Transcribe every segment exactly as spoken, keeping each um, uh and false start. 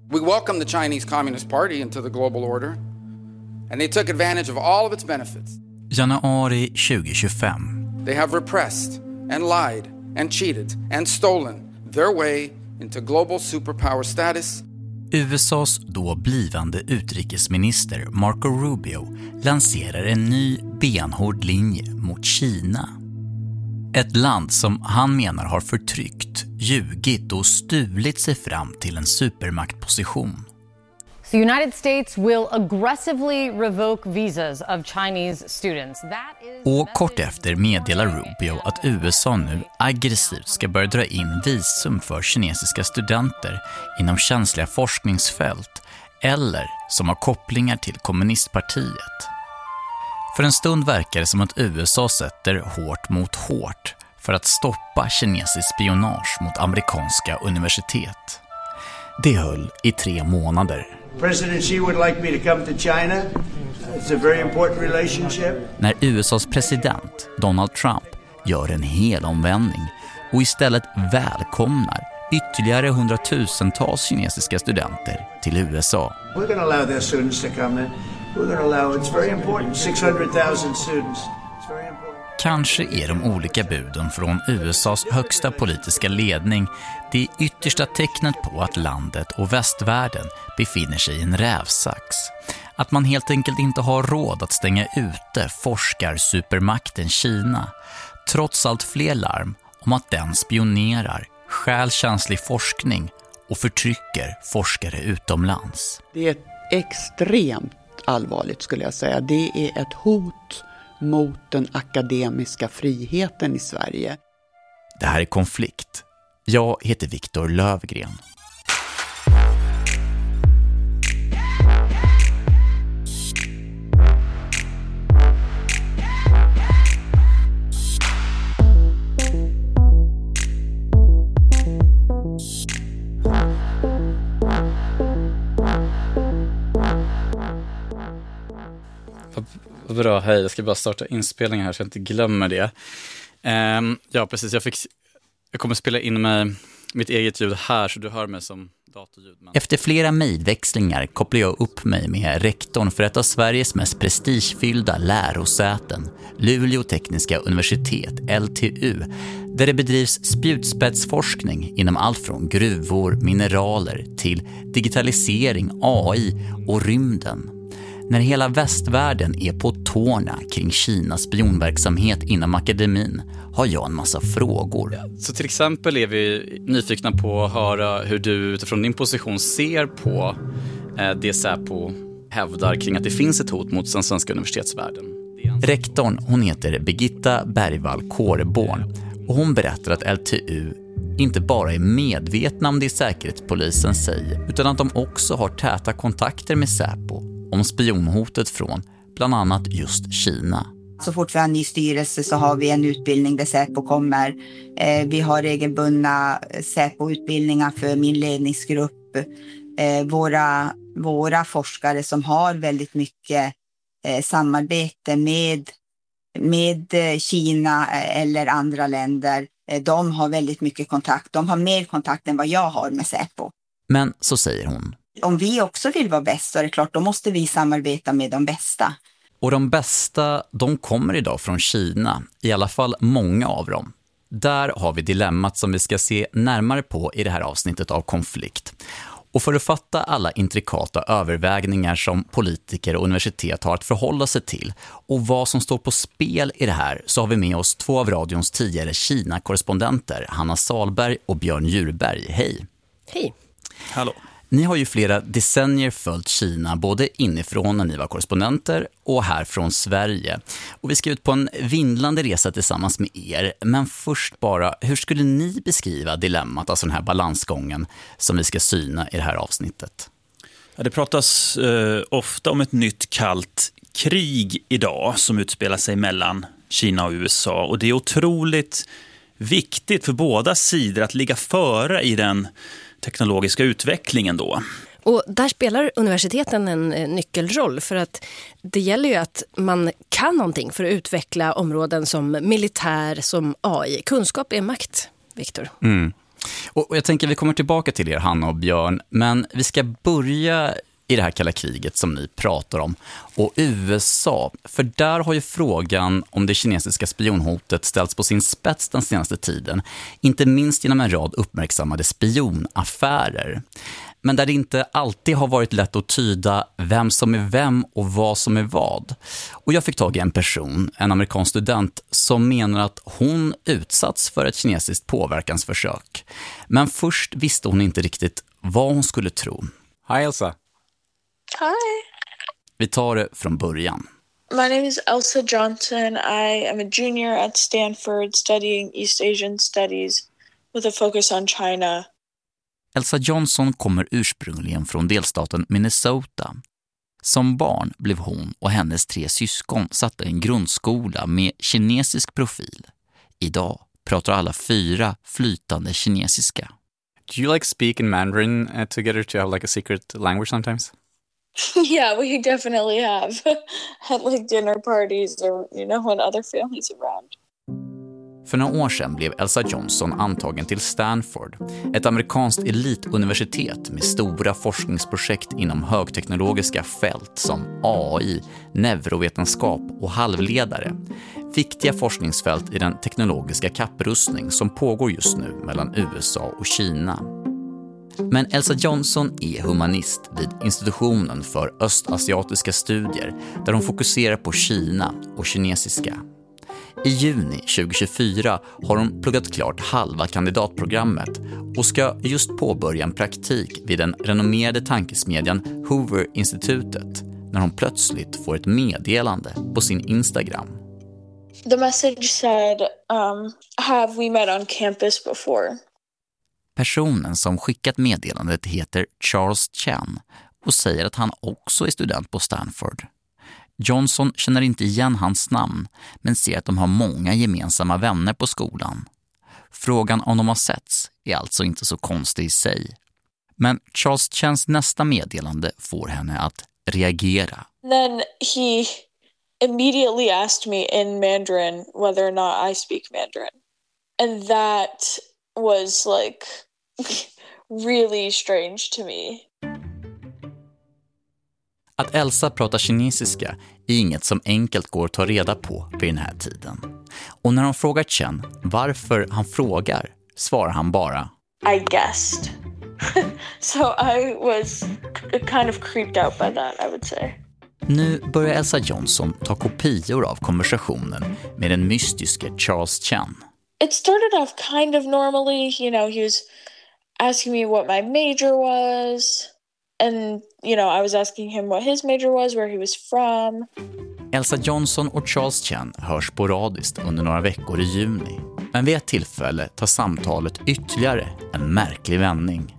We welcomed the Chinese Communist Party into the global order, and they took advantage of all of its benefits. Januari tjugo tjugofem. They have repressed and lied and cheated and stolen their way into global superpower status. U S A:s då blivande utrikesminister Marco Rubio lanserar en ny benhård linje mot Kina. Ett land som han menar har förtryckt, ljugit och stulit sig fram till en supermaktposition. The United States will aggressively revoke visas of Chinese students. That is Och kort efter meddelar Rubio att U S A nu aggressivt ska börja dra in visum för kinesiska studenter inom känsliga forskningsfält eller som har kopplingar till kommunistpartiet. För en stund verkar det som att U S A sätter hårt mot hårt för att stoppa kinesisk spionage mot amerikanska universitet. Det höll i tre månader. President Xi would like me to come to China. It's a very important relationship. När U S A:s president Donald Trump gör en helomvändning och istället välkomnar ytterligare hundratusentals kinesiska studenter till U S A. We're going to allow their students to come in. We're going to allow, it's very important, six hundred thousand students. It's very important. Kanske är de olika buden från U S A:s högsta politiska ledning det yttersta tecknet på att landet och västvärlden befinner sig i en rävsax. Att man helt enkelt inte har råd att stänga ute forskarsupermakten Kina, trots allt fler larm om att den spionerar, stjäl känslig forskning och förtrycker forskare utomlands. Det är extremt allvarligt skulle jag säga. Det är ett hot mot den akademiska friheten i Sverige. Det här är Konflikt. Jag heter Viktor Lövgren. Vad bra, hej. Jag ska bara starta inspelningen här så jag inte glömmer det. Um, ja, precis. Jag, fick, jag kommer spela in med mitt eget ljud här så du hör mig som datorljud. Men... Efter flera mejlväxlingar kopplar jag upp mig med rektorn för ett av Sveriges mest prestigefyllda lärosäten, Luleå tekniska universitet, L T U, där det bedrivs spjutspetsforskning inom allt från gruvor, mineraler till digitalisering, A I och rymden. När hela västvärlden är på tårna kring Kinas spionverksamhet inom akademin har jag en massa frågor. Ja, så till exempel är vi nyfikna på att höra hur du utifrån din position ser på eh, det Säpo hävdar kring att det finns ett hot mot den svenska universitetsvärlden. Rektorn, hon heter Birgitta Bergvall Kåreborn och hon berättar att L T U inte bara är medvetna om det säkerhetspolisen säger utan att de också har täta kontakter med Säpo om spionhotet från bland annat just Kina. Så fort vi har en ny styrelse så har vi en utbildning där Säpo kommer. Eh, vi har regelbundna Säpo-utbildningar för min ledningsgrupp. Eh, våra, våra forskare som har väldigt mycket eh, samarbete med, med Kina eller andra länder. Eh, de har väldigt mycket kontakt. De har mer kontakt än vad jag har med Säpo. Men så säger hon. Om vi också vill vara bäst så är det klart, då måste vi samarbeta med de bästa. Och de bästa, de kommer idag från Kina, i alla fall många av dem. Där har vi dilemmat som vi ska se närmare på i det här avsnittet av Konflikt. Och för att fatta alla intrikata övervägningar som politiker och universitet har att förhålla sig till och vad som står på spel i det här så har vi med oss två av radions tidigare Kina-korrespondenter, Hanna Salberg och Björn Djurberg. Hej! Hej! Hallå! Ni har ju flera decennier följt Kina både inifrån när ni var korrespondenter och här från Sverige. Och vi ska ut på en vindlande resa tillsammans med er. Men först bara, hur skulle ni beskriva dilemmat, alltså den här balansgången som vi ska syna i det här avsnittet? Ja, det pratas eh, ofta om ett nytt kallt krig idag som utspelar sig mellan Kina och U S A. Och det är otroligt viktigt för båda sidor att ligga före i den teknologiska utvecklingen då. Och där spelar universiteten en nyckelroll för att det gäller ju att man kan någonting för att utveckla områden som militär, som A I. Kunskap är makt, Viktor. Mm. Och jag tänker att vi kommer tillbaka till er, Hanna och Björn, men vi ska börja i det här kalla kriget som ni pratar om och U S A, för där har ju frågan om det kinesiska spionhotet ställts på sin spets den senaste tiden, inte minst genom en rad uppmärksammade spionaffärer. Men där det inte alltid har varit lätt att tyda vem som är vem och vad som är vad. Och jag fick tag i en person, en amerikansk student, som menar att hon utsatts för ett kinesiskt påverkansförsök. Men först visste hon inte riktigt vad hon skulle tro. Hi Elsa. Hi. Vi tar det från början. My name is Elsa Johnson. I am a junior at Stanford studying East Asian studies with a focus on China. Elsa Johnson kommer ursprungligen från delstaten Minnesota. Som barn blev hon och hennes tre syskon satta i en grundskola med kinesisk profil. Idag pratar alla fyra flytande kinesiska. Do you like speak in Mandarin uh, together to have like a secret language sometimes? Yeah, we definitely have. At like dinner parties or, you know, when other families around. För några år sedan blev Elsa Johnson antagen till Stanford, ett amerikanskt elituniversitet med stora forskningsprojekt inom högteknologiska fält som A I, neurovetenskap och halvledare. Viktiga forskningsfält i den teknologiska kapprustning som pågår just nu mellan U S A och Kina. Men Elsa Johnson är humanist vid institutionen för östasiatiska studier där hon fokuserar på Kina och kinesiska. I juni tjugohundratjugofyra har hon pluggat klart halva kandidatprogrammet och ska just påbörja en praktik vid den renommerade tankesmedjan Hoover-institutet när hon plötsligt får ett meddelande på sin Instagram. The message said, um, have we met on campus before? Personen som skickat meddelandet heter Charles Chen och säger att han också är student på Stanford. Johnson känner inte igen hans namn men ser att de har många gemensamma vänner på skolan. Frågan om de har setts är alltså inte så konstig i sig. Men Charles Chens nästa meddelande får henne att reagera. Then he immediately asked me in Mandarin whether or not I speak Mandarin. And that was like really strange to me. Att Elsa pratar kinesiska är inget som enkelt går att ta reda på vid den här tiden. Och när hon frågar Chen varför han frågar svarar han bara I guessed. So I was kind of creeped out by that, I would say. Nu börjar Elsa Johnson ta kopior av konversationen med den mystiska Charles Chen. It started off kind of normally, you know, he was asking me what my major was. And, you know, I was asking him what his major was, where he was from. Elsa Johnson och Charles Chen hörs sporadiskt under några veckor i juni. Men vid ett tillfälle tar samtalet ytterligare en märklig vändning.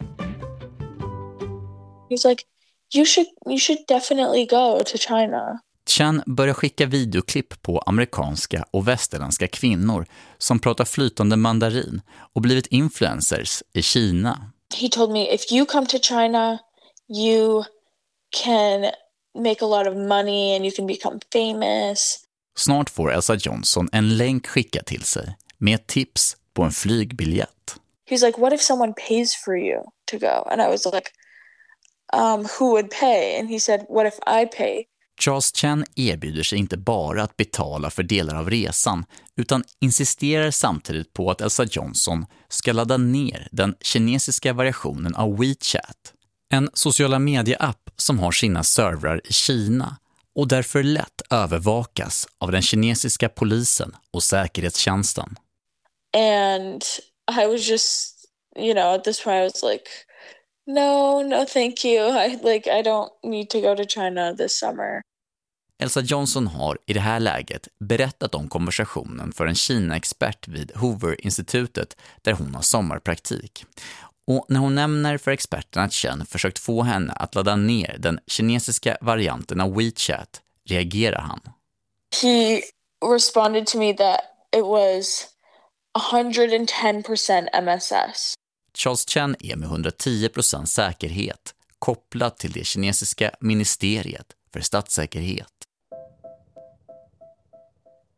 He's like, you should, you should definitely go to China. Chen börjar skicka videoklipp på amerikanska och västerländska kvinnor som pratar flytande mandarin och blivit influencers i Kina. He told me, if you come to China, you can make a lot of money and you can become famous. Snart får Elsa Johnson en länk skickad till sig med ett tips på en flygbiljett. He's like, what if someone pays for you to go? And I was like, um, who would pay? And he said, what if I pay? Charles Chen erbjuder sig inte bara att betala för delar av resan utan insisterar samtidigt på att Elsa Johnson ska ladda ner den kinesiska variationen av WeChat. En sociala medieapp som har sina servrar i Kina och därför lätt övervakas av den kinesiska polisen och säkerhetstjänsten. And I was just, you know, at this point I was like, no, no thank you. I like I don't need to go to China this summer. Elsa Johnson har i det här läget berättat om konversationen för en Kina-expert vid Hoover-institutet där hon har sommarpraktik. Och när hon nämner för experten att Chen försökt få henne att ladda ner den kinesiska varianten av WeChat reagerar han. He responded to me that it was one hundred ten percent M S S. Charles Chen är med hundratio procent säkerhet kopplat till det kinesiska ministeriet för statssäkerhet.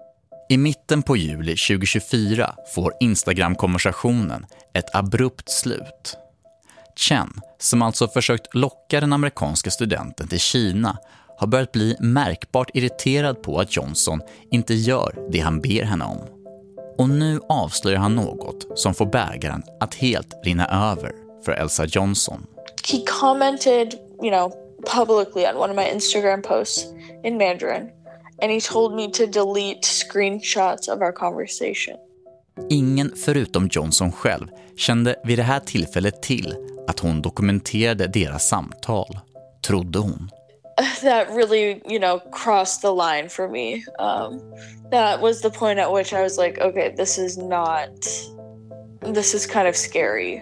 I mitten på juli tjugohundratjugofyra får Instagram-konversationen ett abrupt slut. Chen, som alltså försökt locka den amerikanska studenten till Kina, har börjat bli märkbart irriterad på att Johnson inte gör det han ber henne om. Och nu avslöjar han något som får bägaren att helt rinna över för Elsa Johnson. He commented, you know, publicly on one of my Instagram posts in Mandarin, and he told me to delete screenshots of our conversation. Ingen förutom Johnson själv kände vid det här tillfället till att hon dokumenterade deras samtal, trodde hon. That really, you know, crossed the line for me. Um, that was the point at which I was like, okay, this is not, this is kind of scary.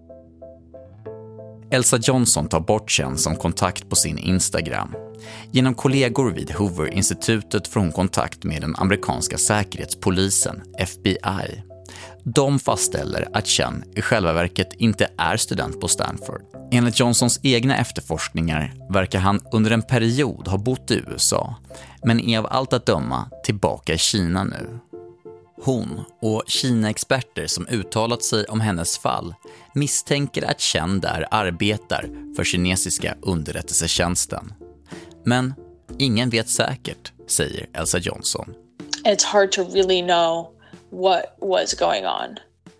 Elsa Johnson tar bort Chen som kontakt på sin Instagram. Genom kollegor vid Hoover-institutet får hon kontakt med den amerikanska säkerhetspolisen, F B I. De fastställer att Chen i själva verket inte är student på Stanford. Enligt Johnsons egna efterforskningar verkar han under en period ha bott i U S A, men är av allt att döma tillbaka i Kina nu. Hon och Kina-experter som uttalat sig om hennes fall misstänker att Chen där arbetar för kinesiska underrättelsetjänsten. Men ingen vet säkert, säger Elsa Johnson. It's hard to really know what was going on.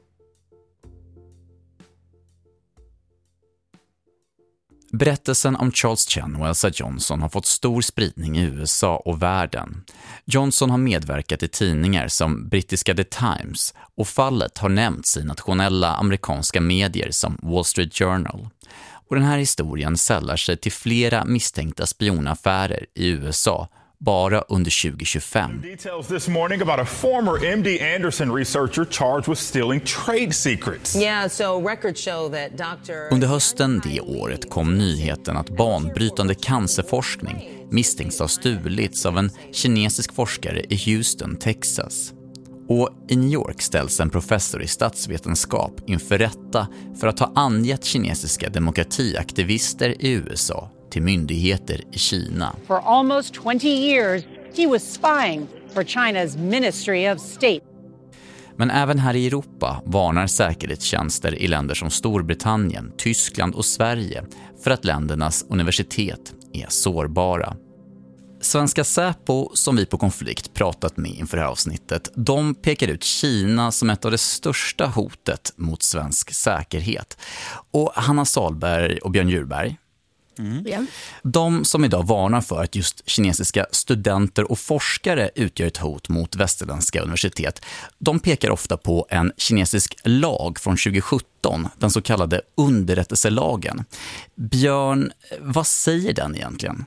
Berättelsen om Charles Chen och Elsa Johnson har fått stor spridning i U S A och världen. Johnson har medverkat i tidningar som brittiska The Times och fallet har nämnts i nationella amerikanska medier som Wall Street Journal. Och den här historien sällar sig till flera misstänkta spionaffärer i U S A bara under tjugo tjugofem. Details this morning about a former M D Anderson researcher charged with stealing trade secrets. Yeah, so records show that doctor Under hösten det året kom nyheten att banbrytande cancerforskning misstänks ha stulits av en kinesisk forskare i Houston, Texas. Och i New York ställs en professor i statsvetenskap inför rätta för att ha angett kinesiska demokratiaktivister i U S A till myndigheter i Kina. For almost twenty years, he was spying for China's Ministry of State. Men även här i Europa varnar säkerhetstjänster i länder som Storbritannien, Tyskland och Sverige för att ländernas universitet är sårbara. Svenska Säpo, som vi på Konflikt pratat med inför det här avsnittet, de pekar ut Kina som ett av det största hotet mot svensk säkerhet. Och Hanna Salberg och Björn Djurberg, Mm. Yeah. de som idag varnar för att just kinesiska studenter och forskare utgör ett hot mot västerländska universitet, de pekar ofta på en kinesisk lag från tjugo sjutton, den så kallade underrättelselagen. Björn, vad säger den egentligen?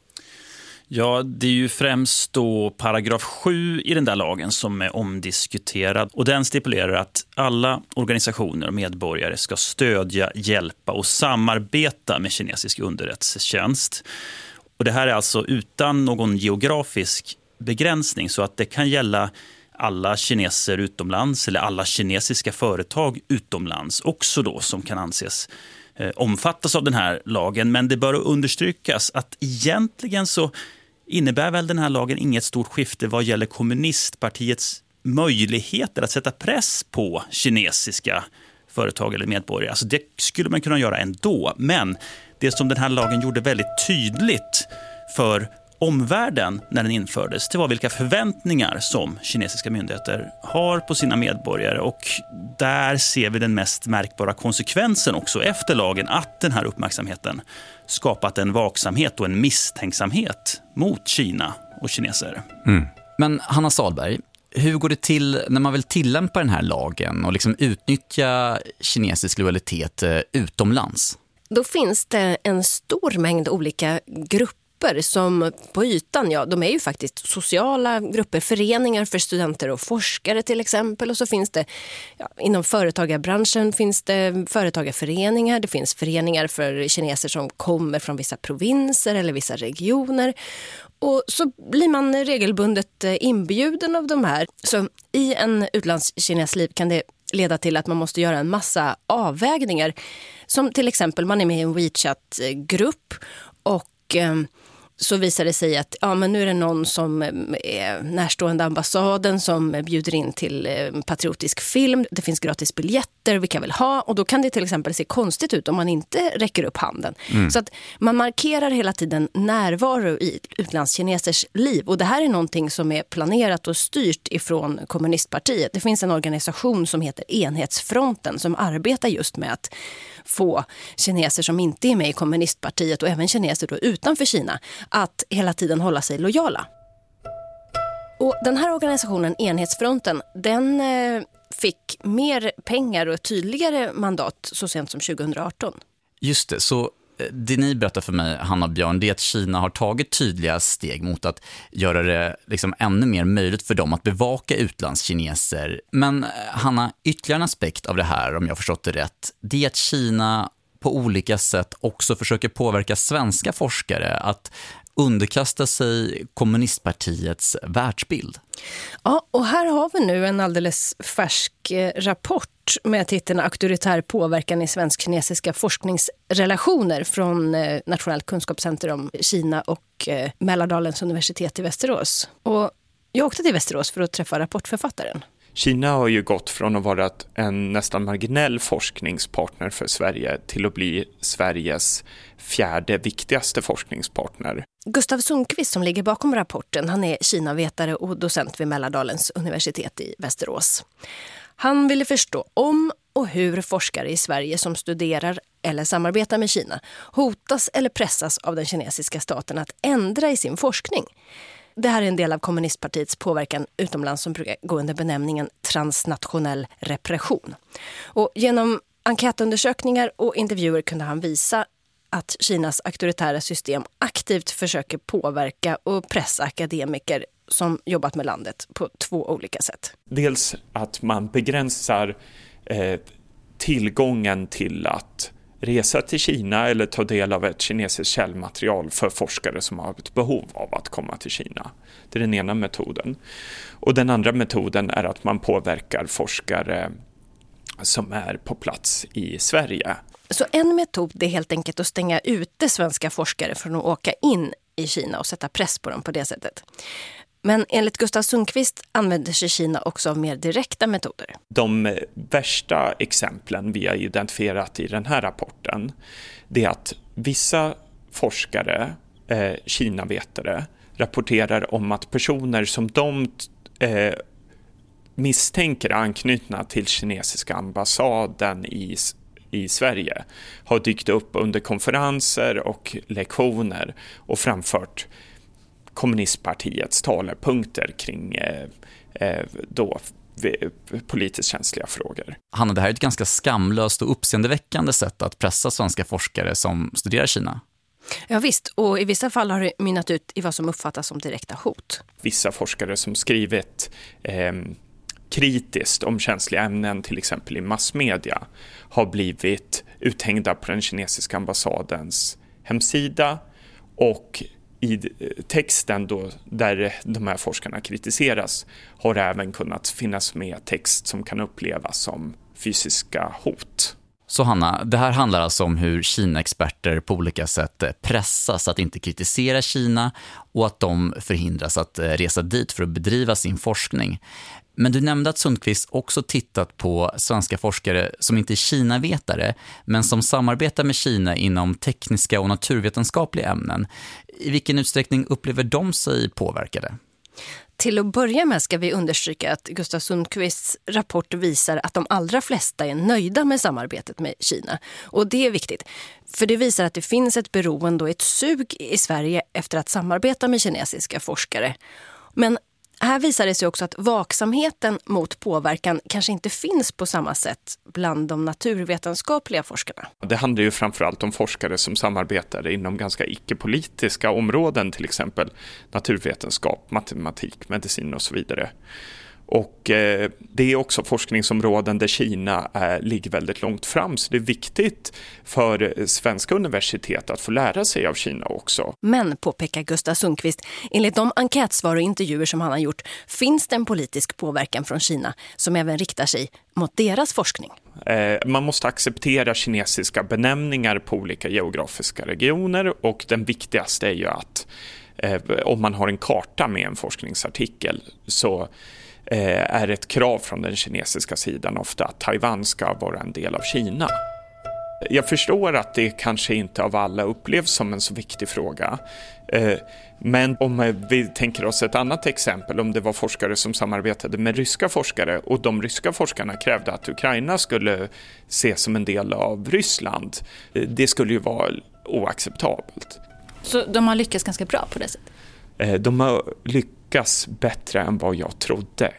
Ja, det är ju främst då paragraf sju i den där lagen som är omdiskuterad. Och den stipulerar att alla organisationer och medborgare ska stödja, hjälpa och samarbeta med kinesisk underrättelsetjänst. Och det här är alltså utan någon geografisk begränsning, så att det kan gälla alla kineser utomlands eller alla kinesiska företag utomlands också då, som kan anses eh, omfattas av den här lagen. Men det bör understrykas att egentligen så innebär väl den här lagen inget stort skifte vad gäller kommunistpartiets möjligheter att sätta press på kinesiska företag eller medborgare. Alltså det skulle man kunna göra ändå, men det som den här lagen gjorde väldigt tydligt för omvärlden när den infördes, det var vilka förväntningar som kinesiska myndigheter har på sina medborgare, och där ser vi den mest märkbara konsekvensen också efter lagen, att den här uppmärksamheten skapat en vaksamhet och en misstänksamhet mot Kina och kineser. Mm. Men Hanna Salberg, hur går det till när man vill tillämpa den här lagen och liksom utnyttja kinesisk lojalitet utomlands? Då finns det en stor mängd olika grupper som på ytan, ja, de är ju faktiskt sociala grupper, föreningar för studenter och forskare till exempel, och så finns det, ja, inom företagarbranschen finns det företagarföreningar, det finns föreningar för kineser som kommer från vissa provinser eller vissa regioner, och så blir man regelbundet inbjuden av de här. Så i en utlandskines liv kan det leda till att man måste göra en massa avvägningar, som till exempel man är med i en WeChat-grupp och så visar det sig att ja, men nu är det någon som är närstående ambassaden som bjuder in till patriotisk film. Det finns gratis biljetter, vilka vill ha. Och då kan det till exempel se konstigt ut om man inte räcker upp handen. Mm. Så att man markerar hela tiden närvaro i utlandskinesers liv. Och det här är någonting som är planerat och styrt ifrån kommunistpartiet. Det finns en organisation som heter Enhetsfronten som arbetar just med att få kineser som inte är med i kommunistpartiet och även kineser då utanför Kina att hela tiden hålla sig lojala. Och den här organisationen, Enhetsfronten, den eh, fick mer pengar och tydligare mandat så sent som tjugo arton. Just det, så det ni berättar för mig, Hanna Björn, det är att Kina har tagit tydliga steg mot att göra det liksom ännu mer möjligt för dem att bevaka utlandskineser. Men Hanna, ytterligare en aspekt av det här, om jag har förstått det rätt, det är att Kina på olika sätt också försöker påverka svenska forskare att underkasta sig kommunistpartiets världsbild. Ja, och här har vi nu en alldeles färsk rapport med titeln Auktoritär påverkan i svensk-kinesiska forskningsrelationer från Nationellt kunskapscenter om Kina och Mälardalens universitet i Västerås. Och jag åkte till Västerås för att träffa rapportförfattaren. Kina har ju gått från att vara en nästan marginell forskningspartner för Sverige till att bli Sveriges fjärde viktigaste forskningspartner. Gustav Sundqvist som ligger bakom rapporten, han är Kinavetare och docent vid Mälardalens universitet i Västerås. Han ville förstå om och hur forskare i Sverige som studerar eller samarbetar med Kina hotas eller pressas av den kinesiska staten att ändra i sin forskning. Det här är en del av kommunistpartiets påverkan utomlands som brukar gå under benämningen transnationell repression. Och genom enkätundersökningar och intervjuer kunde han visa att Kinas auktoritära system aktivt försöker påverka och pressa akademiker som jobbat med landet på två olika sätt. Dels att man begränsar eh, tillgången till att resa till Kina eller ta del av ett kinesiskt källmaterial för forskare som har ett behov av att komma till Kina. Det är den ena metoden. Och den andra metoden är att man påverkar forskare som är på plats i Sverige. Så en metod är helt enkelt att stänga ute svenska forskare från att åka in i Kina och sätta press på dem på det sättet. Men enligt Gustav Sundqvist använder sig Kina också av mer direkta metoder. De värsta exemplen vi har identifierat i den här rapporten, det är att vissa forskare, eh, Kinavetare, rapporterar om att personer som de eh, misstänker anknutna till kinesiska ambassaden i, i Sverige har dykt upp under konferenser och lektioner och framfört kommunistpartiets talepunkter kring eh, eh, då, politiskt känsliga frågor. Hanna, det här är ett ganska skamlöst och uppseendeväckande sätt att pressa svenska forskare som studerar Kina. Ja visst, och i vissa fall har det mynnat ut i vad som uppfattas som direkta hot. Vissa forskare som skrivit eh, kritiskt om känsliga ämnen, till exempel i massmedia, har blivit uthängda på den kinesiska ambassadens hemsida, och i texten då, där de här forskarna kritiseras, har det även kunnat finnas med text som kan upplevas som fysiska hot. Så Hanna, det här handlar alltså om hur Kina-experter på olika sätt pressas att inte kritisera Kina och att de förhindras att resa dit för att bedriva sin forskning. Men du nämnde att Sundqvist också tittat på svenska forskare som inte är Kina-vetare men som samarbetar med Kina inom tekniska och naturvetenskapliga ämnen. I vilken utsträckning upplever de sig påverkade? Till att börja med ska vi understryka att Gustav Sundqvists rapport visar att de allra flesta är nöjda med samarbetet med Kina. Och det är viktigt, för det visar att det finns ett beroende och ett sug i Sverige efter att samarbeta med kinesiska forskare. Men här visar det sig också att vaksamheten mot påverkan kanske inte finns på samma sätt bland de naturvetenskapliga forskarna. Det handlar ju framförallt om forskare som samarbetar inom ganska icke-politiska områden, till exempel naturvetenskap, matematik, medicin och så vidare. Och eh, det är också forskningsområden där Kina är, ligger väldigt långt fram, så det är viktigt för svenska universitet att få lära sig av Kina också. Men, påpekar Gustav Sundqvist, enligt de enkätsvar och intervjuer som han har gjort finns det en politisk påverkan från Kina som även riktar sig mot deras forskning. Eh, man måste acceptera kinesiska benämningar på olika geografiska regioner, och den viktigaste är ju att eh, om man har en karta med en forskningsartikel så är ett krav från den kinesiska sidan ofta att Taiwan ska vara en del av Kina. Jag förstår att det kanske inte av alla upplevs som en så viktig fråga. Men om vi tänker oss ett annat exempel, om det var forskare som samarbetade med ryska forskare och de ryska forskarna krävde att Ukraina skulle ses som en del av Ryssland, det skulle ju vara oacceptabelt. Så de har lyckats ganska bra på det sättet? De har lyckats bättre än vad jag trodde.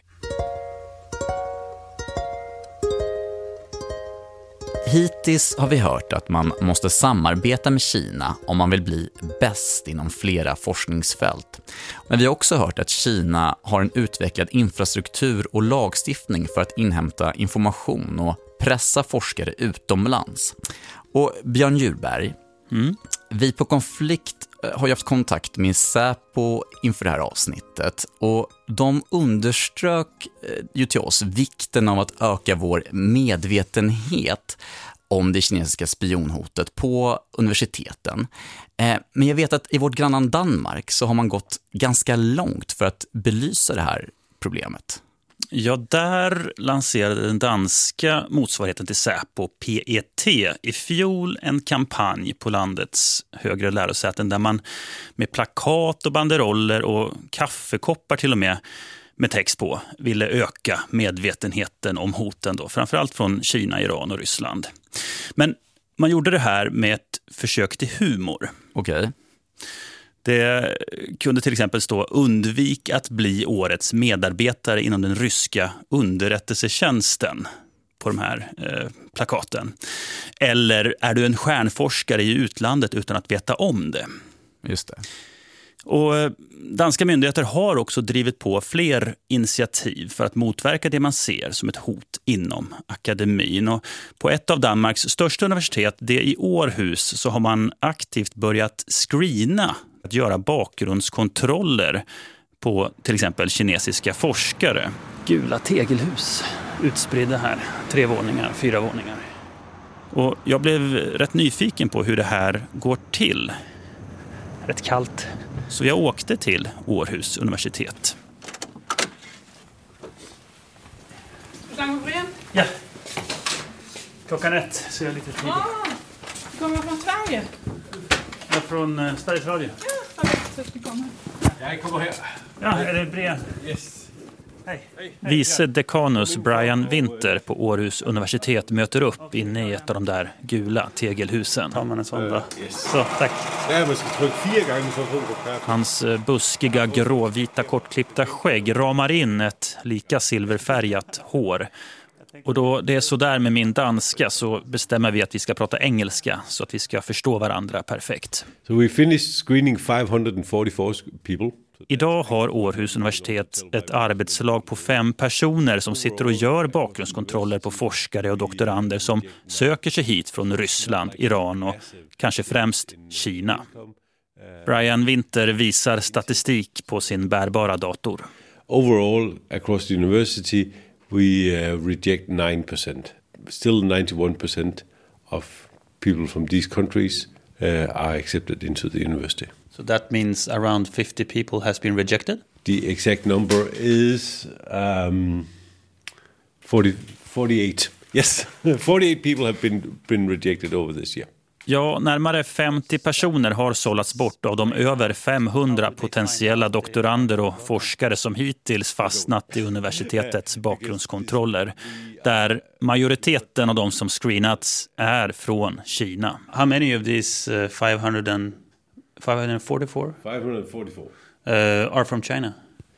Hittills har vi hört att man måste samarbeta med Kina om man vill bli bäst inom flera forskningsfält. Men vi har också hört att Kina har en utvecklad infrastruktur och lagstiftning för att inhämta information och pressa forskare utomlands. Och Björn Djurberg, mm. vi på Konflikt har ju haft kontakt med Säpo inför det här avsnittet, och de underströk ju till oss vikten av att öka vår medvetenhet om det kinesiska spionhotet på universiteten. Men jag vet att i vårt grannland Danmark så har man gått ganska långt för att belysa det här problemet. Ja, där lanserade den danska motsvarigheten till Säpo, P E T, i fjol en kampanj på landets högre lärosäten där man med plakat och banderoller och kaffekoppar till och med med text på ville öka medvetenheten om hoten då, framförallt från Kina, Iran och Ryssland. Men man gjorde det här med ett försök till humor. Okej. Okay. Det kunde till exempel stå undvik att bli årets medarbetare inom den ryska underrättelsetjänsten på de här eh, plakaten. Eller är du en stjärnforskare i utlandet utan att veta om det? Just det. Och danska myndigheter har också drivit på fler initiativ för att motverka det man ser som ett hot inom akademin. Och på ett av Danmarks största universitet, det i Århus, så har man aktivt börjat screena, att göra bakgrundskontroller på till exempel kinesiska forskare. Gula tegelhus utspridda här, tre våningar, fyra våningar. Och jag blev rätt nyfiken på hur det här går till. Rätt kallt. Så jag åkte till Århus universitet. Ja. Klockan ett, så jag är lite tidigt. Ah, kommer från Sverige? Jag är från uh, Sveriges Radio. Ja, jag vet att du kommer. Jag kommer här. Ja, är det brev? Yes. Hej. Vice dekanus Brian Winter på Århus universitet möter upp inne i ett av de där gula tegelhusen. Tar man en sån då? Så, tack. Hans buskiga gråvita kortklippta skägg ramar in ett lika silverfärgat hår. Och då det är så där med min danska så bestämmer vi att vi ska prata engelska så att vi ska förstå varandra perfekt. So we finished screening five hundred forty-four people. Idag har Århus universitet ett arbetslag på fem personer som sitter och gör bakgrundskontroller på forskare och doktorander som söker sig hit från Ryssland, Iran och kanske främst Kina. Brian Winter visar statistik på sin bärbara dator. Overall, across the university, we uh, reject nine percent. Still ninety-one percent of people from these countries uh, are accepted into the university. So that means around fifty people has been rejected? The exact number is um, forty, forty-eight. Yes, forty-eight people have been, been rejected over this year. Ja, närmare femtio personer har sållats bort av de över femhundra potentiella doktorander och forskare som hittills fastnat i universitetets bakgrundskontroller, där majoriteten av de som screenats är från Kina. How many of these uh, five hundred and five forty-four? five forty-four. Uh, are from China?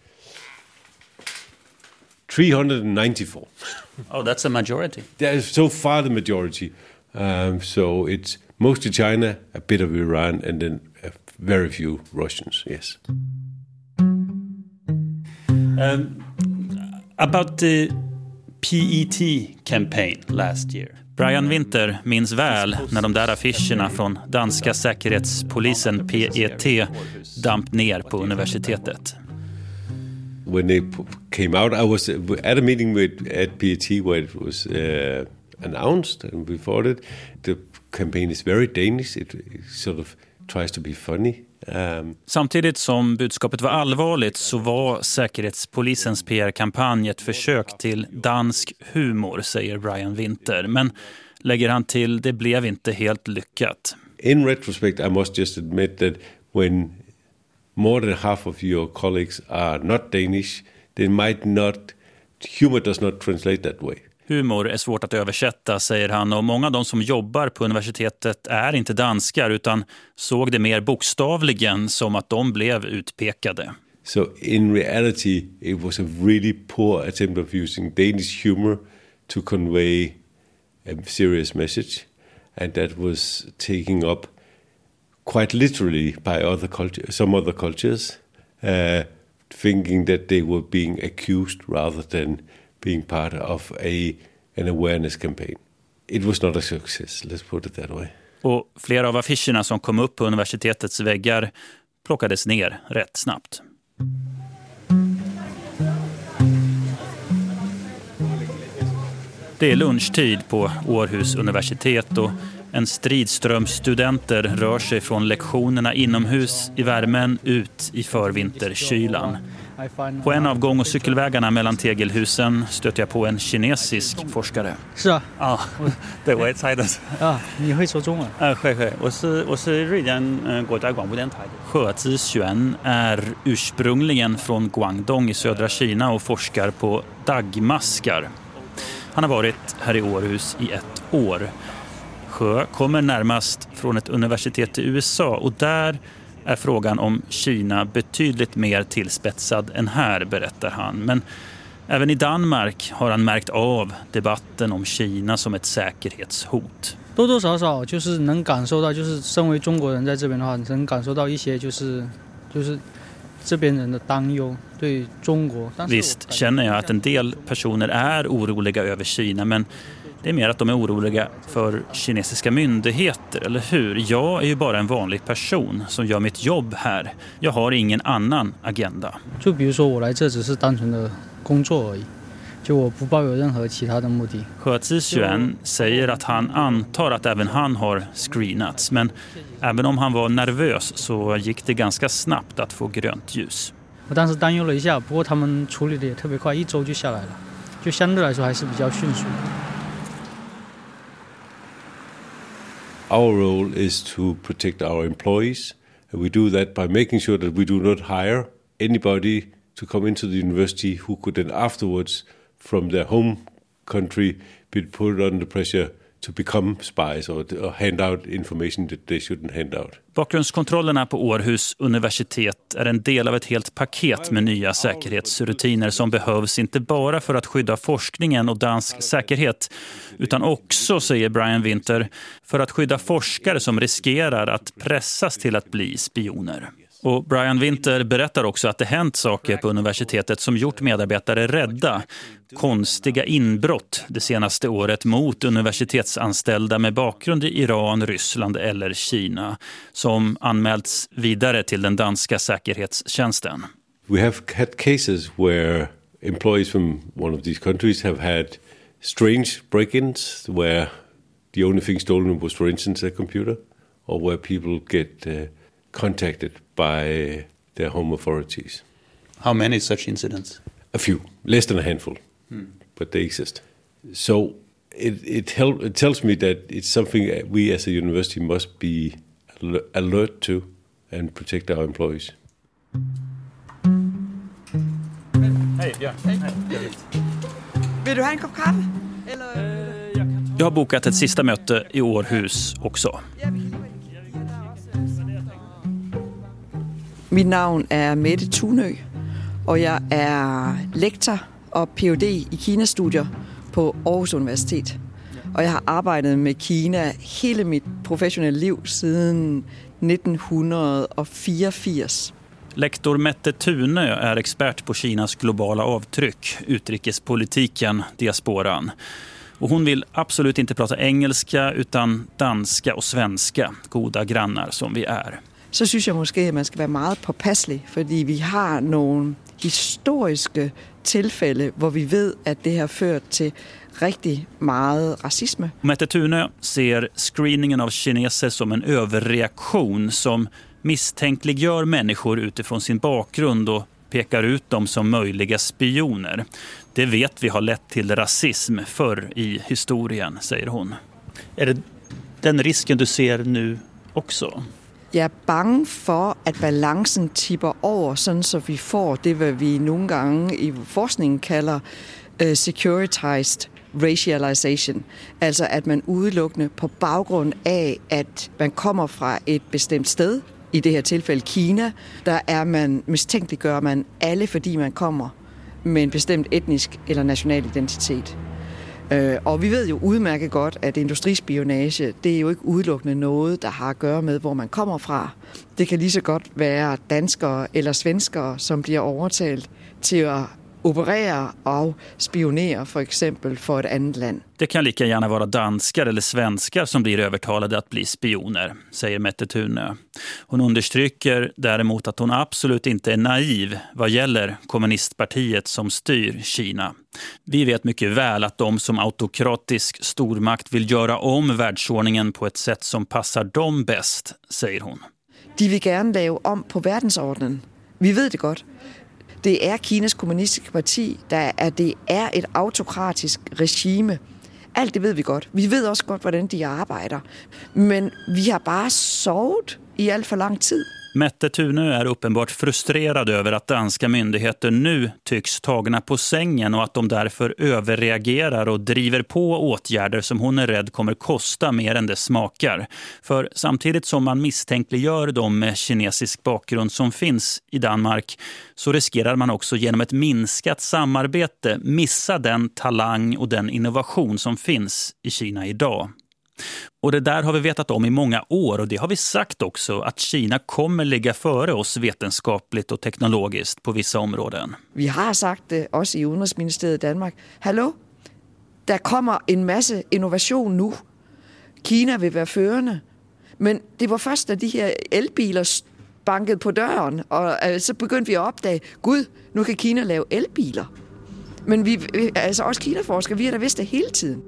three ninety-four. Oh, that's a majority. That is so far the majority. Um, so it's mostly China, a bit of Iran, and then a very few Russians, yes. Um, about the P E T campaign last year. Brian Winter minns väl när de där affischerna från danska säkerhetspolisen P E T damp ner på universitetet. When they came out, I was at a meeting with at P E T where it was uh, announced, and before it, the campaign is very Danish. It, it sort of tries to be funny. Um, Samtidigt som budskapet var allvarligt så var säkerhetspolisens P R-kampanj ett försök till dansk humor, säger Brian Winter. Men lägger han till, det blev inte helt lyckat. In retrospect, I must just admit that when more than half of your colleagues are not Danish, they might not, humor does not translate that way. Humor är svårt att översätta, säger han, och många av de som jobbar på universitetet är inte danskar utan såg det mer bokstavligen som att de blev utpekade. So in reality it was a really poor attempt of using Danish humor to convey a serious message, and that was taken up quite literally by other culture, some other cultures, uh, thinking that they were being accused rather than being part of a an awareness campaign. It was not a success, let's put it that way. Och flera av affischerna som kom upp på universitetets väggar plockades ner rätt snabbt. Det är lunchtid på Århus universitet och en stridström studenter rör sig från lektionerna inomhus i värmen ut i förvinterkylan. På en av gång- och cykelvägarna mellan tegelhusen stöter jag på en kinesisk forskare. Så. Ja, det var ett sajdas. Ja, ni har ju så中文. Ja, självklart. Och så och så Rian går där gång den. He Zixuan är ursprungligen från Guangdong i södra Kina och forskar på dagmaskar. Han har varit här i Århus i ett år. Sjö kommer närmast från ett universitet i U S A och där är frågan om Kina betydligt mer tillspetsad än här, berättar han. Men även i Danmark har han märkt av debatten om Kina som ett säkerhetshot. 多多少少就是能感受到，就是身为中国人在这边的话，能感受到一些就是就是这边人的担忧对中国。 Visst känner jag att en del personer är oroliga över Kina, men det är mer att de är oroliga för kinesiska myndigheter, eller hur? Jag är ju bara en vanlig person som gör mitt jobb här. Jag har ingen annan agenda. 就比如说我来这只是单纯的工作而已，就我不抱有任何其他的目的。 He Zixuan säger att han antar att även han har screenats, men även om han var nervös så gick det ganska snabbt att få grönt ljus. 我当时担忧了一下，不过他们处理的也特别快，一周就下来了，就相对来说还是比较迅速。 Our role is to protect our employees, and we do that by making sure that we do not hire anybody to come into the university who could then afterwards, from their home country, be put under pressure to become spies or, or hand out information that they shouldn't hand out. Bakgrundskontrollerna på Århus universitet är en del av ett helt paket med nya säkerhetsrutiner som behövs inte bara för att skydda forskningen och dansk säkerhet utan också, säger Brian Winter, för att skydda forskare som riskerar att pressas till att bli spioner. Och Brian Winter berättar också att det hänt saker på universitetet som gjort medarbetare rädda. Konstiga inbrott det senaste året mot universitetsanställda med bakgrund i Iran, Ryssland eller Kina som anmälts vidare till den danska säkerhetstjänsten. We have had cases where employees from one of these countries have had strange break-ins where the only thing stolen was, for instance, a computer, or where people get uh, contacted by their home authorities. How many such incidents? A few, less than a handful, hmm. but they exist. So it it, help, it tells me that it's something we as a university must be alert to and protect our employees. Hej, ja. Hej. Vill du ha en kopp kaffe? Eller? Jag har bokat ett sista möte i Århus också. Mit navn er Mette Tunø, og jeg er lektor og P H D i Kina-studier på Aarhus Universitet. Og jeg har arbejdet med Kina hele mit professionelle liv siden nitten fireogfirs. Lektor Mette Thunö är expert på Kinas globala avtryck, utrikespolitiken, diasporan. Och hon vill absolut inte prata engelska utan danska och svenska, goda grannar som vi är. Så synes jeg måske, at man skal være meget påpasselig, fordi vi har nogle historiske tilfælde, hvor vi ved, at det har ført til rigtig meget racisme. Mette Thunö ser screeningen av kineser som en överreaktion som misstänkliggör människor utifrån sin bakgrund och pekar ut dem som möjliga spioner. Det vet vi har lett till rasism förr i historien, säger hon. Är det den risken du ser nu också? Jeg er bange for, at balancen tipper over, sådan så vi får det, hvad vi nogle gange i forskningen kalder uh, securitized racialization. Altså at man udelukkende på baggrund af, at man kommer fra et bestemt sted, i det her tilfælde Kina, der er man, mistænkeliggør man alle, fordi man kommer med en bestemt etnisk eller national identitet. Og vi ved jo udmærket godt, at industrispionage, det er jo ikke udelukkende noget, der har at gøre med, hvor man kommer fra. Det kan lige så godt være danskere eller svenskere, som bliver overtalt til at operera och spionera för exempel för ett annat land. Det kan lika gärna vara danskar eller svenskar som blir övertalade att bli spioner, säger Mette Thunö. Hon understryker däremot att hon absolut inte är naiv vad gäller kommunistpartiet som styr Kina. Vi vet mycket väl att de som autokratisk stormakt vill göra om världsordningen på ett sätt som passar dem bäst, säger hon. De vill gärna lave om på världsordningen. Vi vet det godt. Det er Kinas kommunistiske parti, der er, det er et autokratisk regime. Alt det ved vi godt. Vi ved også godt, hvordan de arbejder. Men vi har bare sovet i alt for lang tid. Mette Thunö är uppenbart frustrerad över att danska myndigheter nu tycks tagna på sängen och att de därför överreagerar och driver på åtgärder som hon är rädd kommer kosta mer än det smakar. För samtidigt som man misstänkliggör de med kinesisk bakgrund som finns i Danmark så riskerar man också genom ett minskat samarbete missa den talang och den innovation som finns i Kina idag. Och det där har vi vetat om i många år och det har vi sagt också att Kina kommer ligga före oss vetenskapligt och teknologiskt på vissa områden. Vi har sagt det også i Udenrigsministeriet i Danmark. Hallo, der kommer en masse innovation nu. Kina vil være førende. Men det var først, da de her elbiler bankede på døren, og så begyndte vi at opdage, gud, nu kan Kina lave elbiler. Men vi, altså også Kina-forskere, vi har da vidst det hele tiden.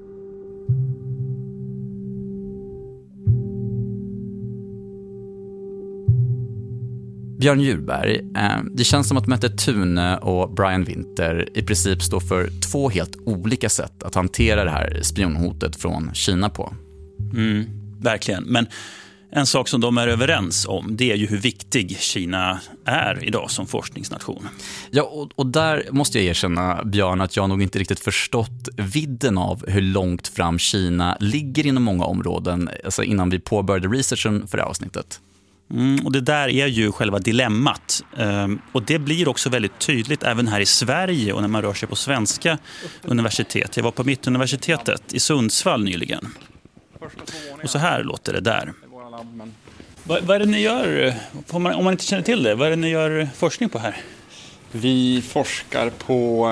Björn Djurberg, det känns som att Mette Thunö och Brian Winter i princip står för två helt olika sätt att hantera det här spionhotet från Kina på. Mm, verkligen, men en sak som de är överens om, det är ju hur viktig Kina är idag som forskningsnation. Ja, och, och där måste jag erkänna, Björn, att jag nog inte riktigt förstått vidden av hur långt fram Kina ligger inom många områden, alltså innan vi påbörjade researchen för det här avsnittet. Mm, och det där är ju själva dilemmat. Um, och det blir också väldigt tydligt även här i Sverige och när man rör sig på svenska universitet. Jag var på Mittuniversitetet i Sundsvall nyligen. Och så här låter det där. Vad, vad är det ni gör, om man, om man inte känner till det, vad är det ni gör forskning på här? Vi forskar på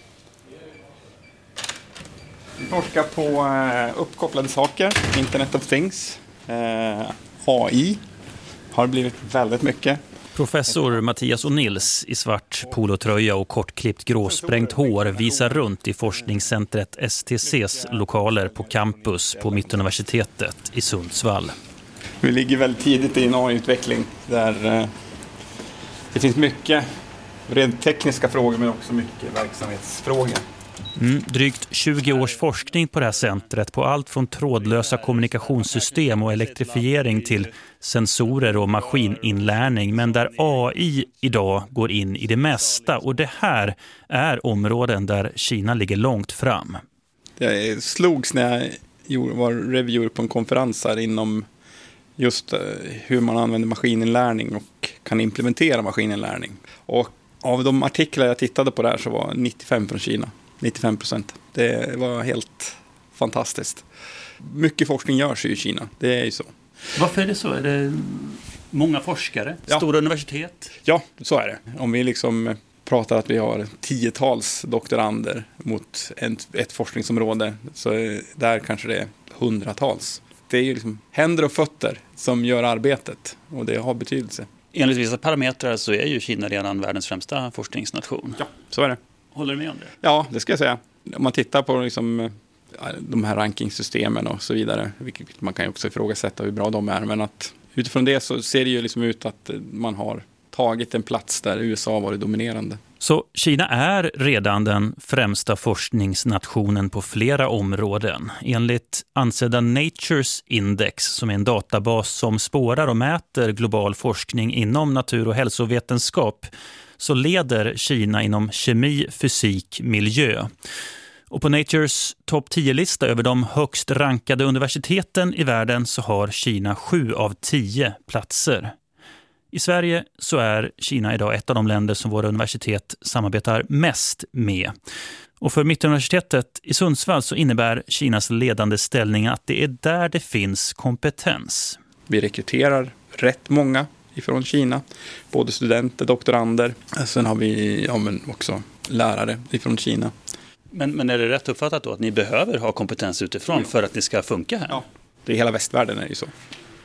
Vi forskar på uppkopplade saker, Internet of Things, eh, A I. Har blivit väldigt mycket. Professor Mattias O'Nils i svart polotröja och kortklippt gråsprängt hår visar runt i forskningscentret S T C:s lokaler på campus på Mittuniversitetet i Sundsvall. Vi ligger väldigt tidigt i en A I-utveckling där eh, det finns mycket rent tekniska frågor men också mycket verksamhetsfrågor. Mm, drygt tjugo års forskning på det här centret på allt från trådlösa kommunikationssystem och elektrifiering till sensorer och maskininlärning, men där A I idag går in i det mesta, och det här är områden där Kina ligger långt fram. Det slogs när jag var reviewer på en konferens här inom just hur man använder maskininlärning och kan implementera maskininlärning. Och av de artiklar jag tittade på där så var nittiofem från Kina. nittiofem procent. Det var helt fantastiskt. Mycket forskning görs i Kina, det är ju så. Varför är det så? Är det... Många forskare, ja. Stora universitet. Ja, så är det. Om vi liksom pratar att vi har tiotals doktorander mot ett, ett forskningsområde, så där kanske det är hundratals. Det är ju liksom händer och fötter som gör arbetet, och det har betydelse. Enligt vissa parametrar så är ju Kina redan världens främsta forskningsnation. Ja, så är det. Håller du med om det? Ja, det ska jag säga. Om man tittar på liksom de här rankingsystemen och så vidare, vilket man kan ju också ifrågasätta hur bra de är, men att utifrån det så ser det ju liksom ut att man har tagit en plats där U S A varit dominerande. Så Kina är redan den främsta forskningsnationen på flera områden. Enligt ansedda Nature's Index, som är en databas som spårar och mäter global forskning inom natur- och hälsovetenskap, så leder Kina inom kemi, fysik, miljö. Och på Natures topp tio-lista över de högst rankade universiteten i världen så har Kina sju av tio platser. I Sverige så är Kina idag ett av de länder som våra universitet samarbetar mest med. Och för Mittuniversitetet i Sundsvall så innebär Kinas ledande ställning att det är där det finns kompetens. Vi rekryterar rätt många ifrån Kina, både studenter, doktorander. Sen har vi ja, men också lärare ifrån Kina. Men, men är det rätt uppfattat då att ni behöver ha kompetens utifrån mm. för att det ska funka här? Ja, det är hela västvärlden är ju så.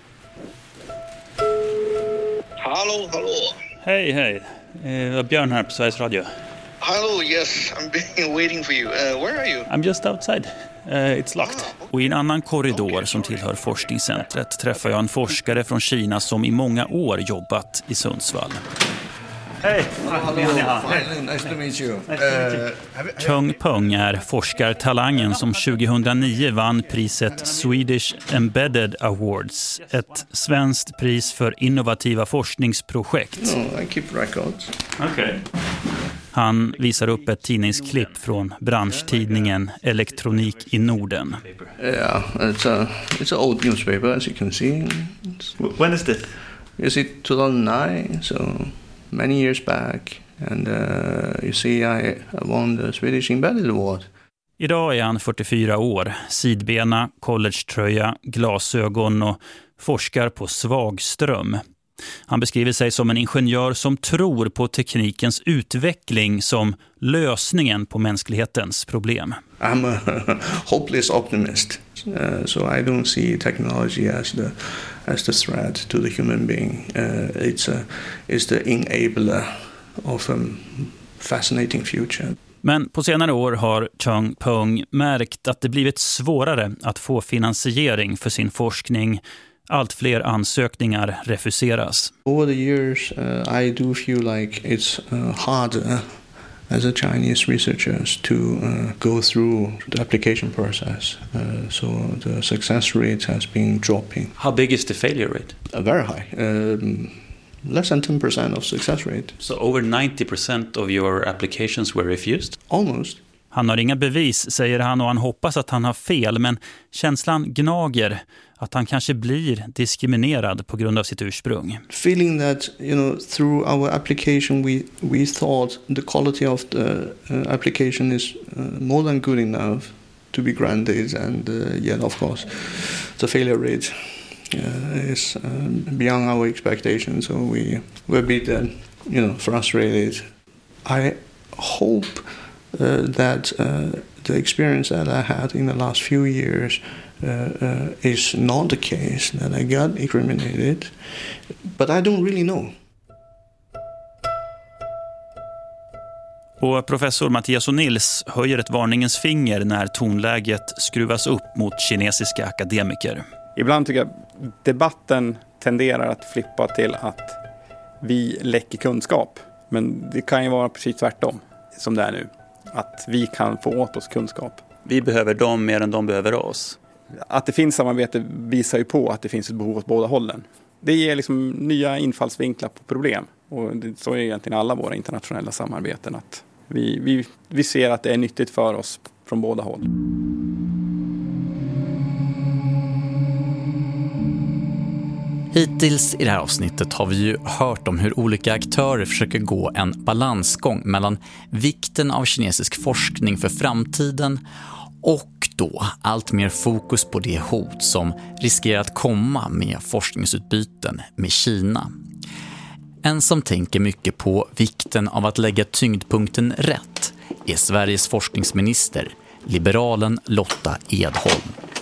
Hallå, hallå. Hej, hej. Eh, Björn här på Sveriges Radio. Hello, yes, I'm been waiting for you. Uh, where are you? I'm just outside. Uh, it's locked. Och i en annan korridor okay, som tillhör forskningscentret träffar jag en forskare från Kina som i många år jobbat i Sundsvall. Hej! Nice to meet you. Cheng Peng är forskartalangen som tjugohundranio vann priset Swedish Embedded Awards, ett svenskt pris för innovativa forskningsprojekt. No, I keep records. Okay. Han visar upp ett tidningsklipp från branschtidningen Elektronik i Norden. Yeah, it's a it's an old newspaper as you can see. When is this? Is it two thousand nine? So many years back, and uh, you see I won the Swedish Embedded Award. Idag är han fyrtiofyra år, sidbena, collegetröja, glasögon och forskar på svagström. Han beskriver sig som en ingenjör som tror på teknikens utveckling som lösningen på mänsklighetens problem. I'm a hopeless optimist, uh, so I don't see technology as the as the threat to the human being. Uh, it's a it's the enabler of a fascinating future. Men på senare år har Cheng Peng märkt att det blivit svårare att få finansiering för sin forskning. Allt fler ansökningar refuseras. Over the years, uh, I do feel like it's uh, harder as a Chinese researchers to uh, go through the application process. Uh, so the success rate has been dropping. How big is the failure rate? Uh, very high. Um, less than ten percent of success rate. So over ninety percent of your applications were refused? Almost. Han har inga bevis, säger han, och han hoppas att han har fel, men känslan gnager att han kanske blir diskriminerad på grund av sitt ursprung. Feeling that, you know, through our application we we thought the quality of the uh, application is uh, more than good enough to be granted, and uh, yet of course the failure rate uh, is um, beyond our expectations, so we we're a bit uh, you know frustrated. I hope Uh, that uh, the experience that I had in the last few years uh, uh, is not the case, that I got incriminated, but I don't really know. Och professor Mattias O'Nils höjer ett varningens finger när tonläget skruvas upp mot kinesiska akademiker. Ibland tycker jag debatten tenderar att flippa till att vi läcker kunskap, men det kan ju vara precis tvärtom som det är nu. Att vi kan få åt oss kunskap. Vi behöver dem mer än de behöver oss. Att det finns samarbete visar ju på att det finns ett behov åt båda hållen. Det ger liksom nya infallsvinklar på problem. Och det, så är egentligen alla våra internationella samarbeten. Att vi, vi, vi ser att det är nyttigt för oss från båda håll. Hittills i det här avsnittet har vi ju hört om hur olika aktörer försöker gå en balansgång mellan vikten av kinesisk forskning för framtiden Och då allt mer fokus på det hot som riskerar att komma med forskningsutbyten med Kina. En som tänker mycket på vikten av att lägga tyngdpunkten rätt är Sveriges forskningsminister, liberalen Lotta Edholm.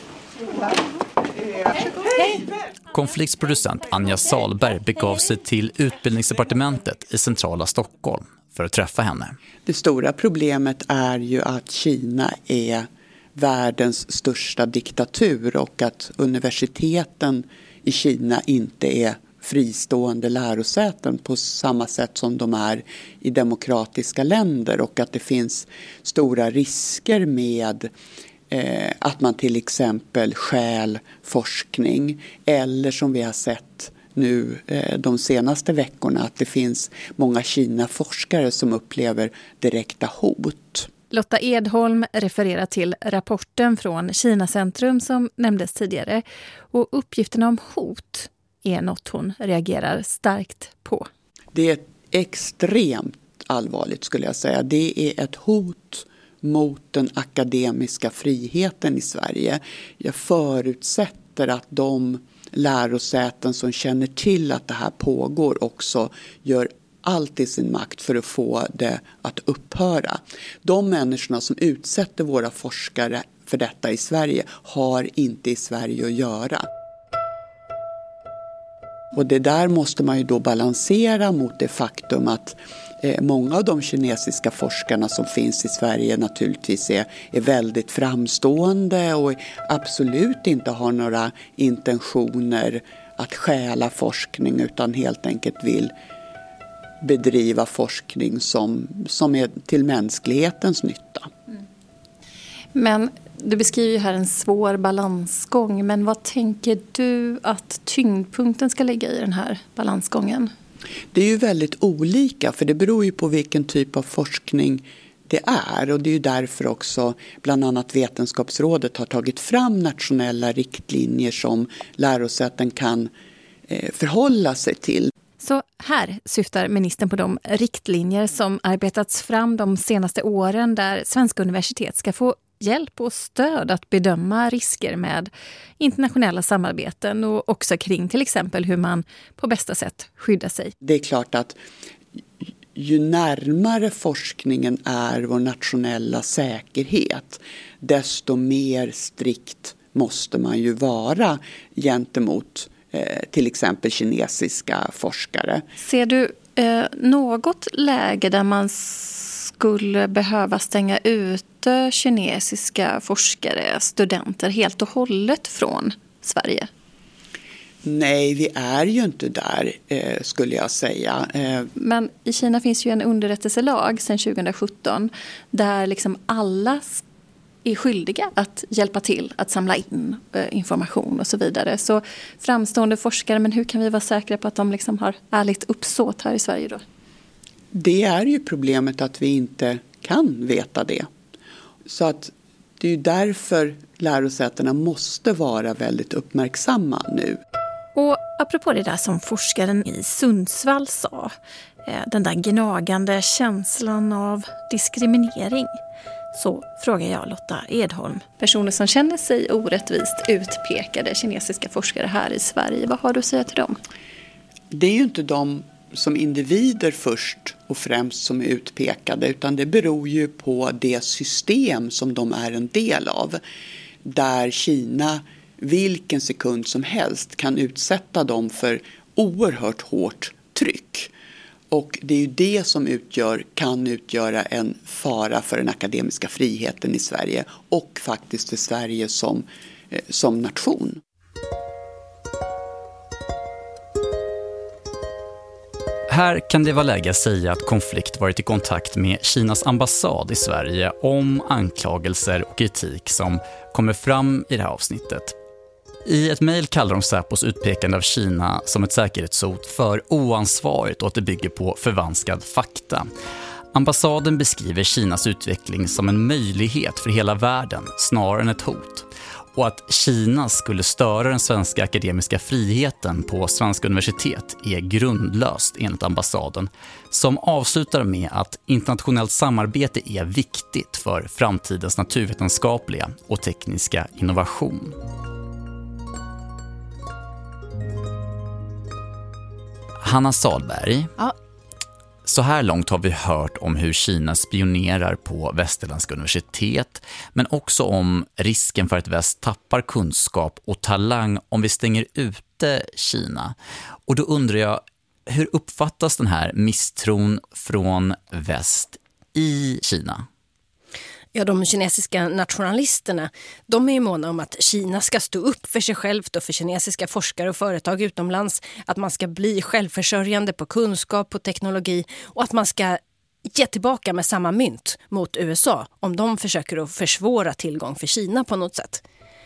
Konfliktsproducent Anja Salberg begav sig till utbildningsdepartementet i centrala Stockholm för att träffa henne. Det stora problemet är ju att Kina är världens största diktatur och att universiteten i Kina inte är fristående lärosäten på samma sätt som de är i demokratiska länder, och att det finns stora risker med eh, att man till exempel stjäl forskning, eller som vi har sett nu eh, de senaste veckorna att det finns många Kina-forskare som upplever direkta hot. Lotta Edholm refererar till rapporten från Kina-centrum som nämndes tidigare, och uppgifterna om hot är något hon reagerar starkt på. Det är extremt allvarligt skulle jag säga. Det är ett hot mot den akademiska friheten i Sverige. Jag förutsätter att de lärosäten som känner till att det här pågår också gör allt i sin makt för att få det att upphöra. De människorna som utsätter våra forskare för detta i Sverige har inte i Sverige att göra. Och det där måste man ju då balansera mot det faktum att eh, många av de kinesiska forskarna som finns i Sverige naturligtvis är, är väldigt framstående och absolut inte har några intentioner att stjäla forskning, utan helt enkelt vill bedriva forskning som, som är till mänsklighetens nytta. Mm. Men du beskriver ju här en svår balansgång, men vad tänker du att tyngdpunkten ska ligga i den här balansgången? Det är ju väldigt olika, för det beror ju på vilken typ av forskning det är, och det är ju därför också bland annat Vetenskapsrådet har tagit fram nationella riktlinjer som lärosäten kan eh, förhålla sig till. Så här syftar ministern på de riktlinjer som arbetats fram de senaste åren, där svenska universitet ska få hjälp och stöd att bedöma risker med internationella samarbeten och också kring till exempel hur man på bästa sätt skyddar sig. Det är klart att ju närmare forskningen är vår nationella säkerhet, desto mer strikt måste man ju vara gentemot eh, till exempel kinesiska forskare. Ser du eh, något läge där man skulle behöva stänga ute kinesiska forskare, studenter helt och hållet från Sverige? Nej, vi är ju inte där eh, skulle jag säga. Eh. Men i Kina finns ju en underrättelselag sedan tjugo sjutton där liksom alla är skyldiga att hjälpa till att samla in eh, information och så vidare. Så framstående forskare, men hur kan vi vara säkra på att de liksom har ärligt uppsåt här i Sverige då? Det är ju problemet att vi inte kan veta det. Så att det är ju därför lärosätena måste vara väldigt uppmärksamma nu. Och apropå det där som forskaren i Sundsvall sa, den där gnagande känslan av diskriminering, så frågar jag Lotta Edholm, personer som känner sig orättvist utpekade kinesiska forskare här i Sverige, vad har du att säga till dem? Det är ju inte de som individer först och främst som är utpekade, utan det beror ju på det system som de är en del av, där Kina vilken sekund som helst kan utsätta dem för oerhört hårt tryck. Och det är ju det som utgör, kan utgöra en fara för den akademiska friheten i Sverige och faktiskt för Sverige som, eh, som nation. Här kan det vara läge att säga att Konflikt varit i kontakt med Kinas ambassad i Sverige om anklagelser och kritik som kommer fram i det här avsnittet. I ett mejl kallar de Säpos utpekande av Kina som ett säkerhetshot för oansvarigt och att det bygger på förvanskad fakta. Ambassaden beskriver Kinas utveckling som en möjlighet för hela världen snarare än ett hot. Och att Kina skulle störa den svenska akademiska friheten på svenska universitet är grundlöst enligt ambassaden, som avslutar med att internationellt samarbete är viktigt för framtidens naturvetenskapliga och tekniska innovation. Hanna Salberg. Ja. Så här långt har vi hört om hur Kina spionerar på västerländska universitet, men också om risken för att väst tappar kunskap och talang om vi stänger ute Kina. Och då undrar jag, hur uppfattas den här misstron från väst i Kina? Ja, de kinesiska nationalisterna, de är ju måna om att Kina ska stå upp för sig självt och för kinesiska forskare och företag utomlands, att man ska bli självförsörjande på kunskap och teknologi och att man ska ge tillbaka med samma mynt mot U S A om de försöker att försvåra tillgång för Kina på något sätt.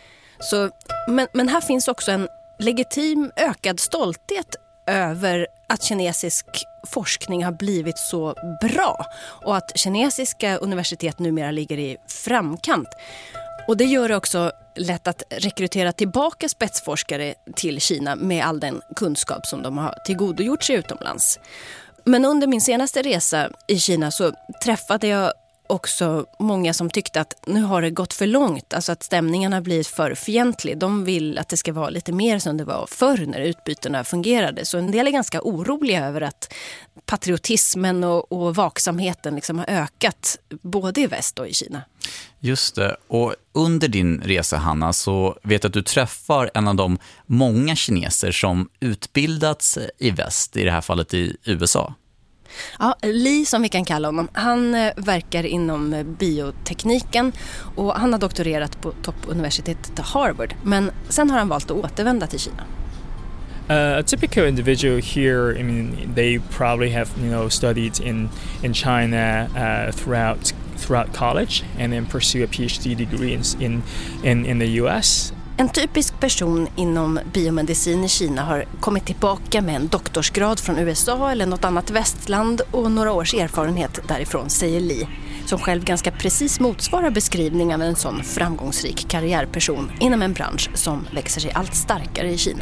Så, men, men här finns också en legitim ökad stolthet över att kinesisk forskning har blivit så bra och att kinesiska universitet numera ligger i framkant. Och det gör det också lätt att rekrytera tillbaka spetsforskare till Kina med all den kunskap som de har tillgodogjort sig utomlands. Men under min senaste resa i Kina så träffade jag också många som tyckte att nu har det gått för långt, alltså att stämningen har blivit för fientlig. De vill att det ska vara lite mer som det var förr när utbytena fungerade. Så en del är ganska oroliga över att patriotismen och, och vaksamheten liksom har ökat både i väst och i Kina. Just det. Och under din resa, Hanna, så vet jag att du träffar en av de många kineser som utbildats i väst, i det här fallet i U S A. Ja, Li som vi kan kalla honom, han verkar inom biotekniken och han har doktorerat på toppuniversitetet Harvard, men sen har han valt att återvända till Kina. Uh, a typical individual here, I mean, they probably have, you know, studied in in China uh, throughout throughout college and then pursue a PhD degree in in in, in the U S. En typisk person inom biomedicin i Kina har kommit tillbaka med en doktorsgrad från U S A eller något annat västland och några års erfarenhet därifrån, säger Li, som själv ganska precis motsvarar beskrivningen av en sån framgångsrik karriärperson inom en bransch som växer sig allt starkare i Kina.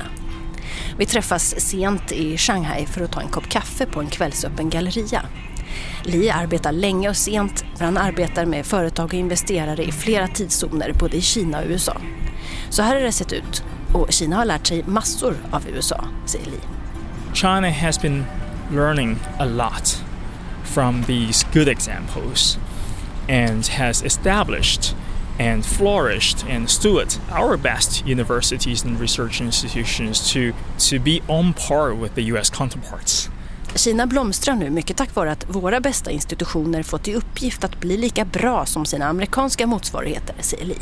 Vi träffas sent i Shanghai för att ta en kopp kaffe på en kvällsöppen galleria. Li arbetar länge och sent, för han arbetar med företag och investerare i flera tidszoner både i Kina och U S A. Så här har det sett ut, och Kina har lärt sig massor av U S A, säger Li. China has been learning a lot from these good examples and has established and flourished and stood our best universities and research institutions to, to be on par with the U S counterparts. Kina blomstrar nu mycket tack vare att våra bästa institutioner fått i uppgift att bli lika bra som sina amerikanska motsvarigheter, säger Li.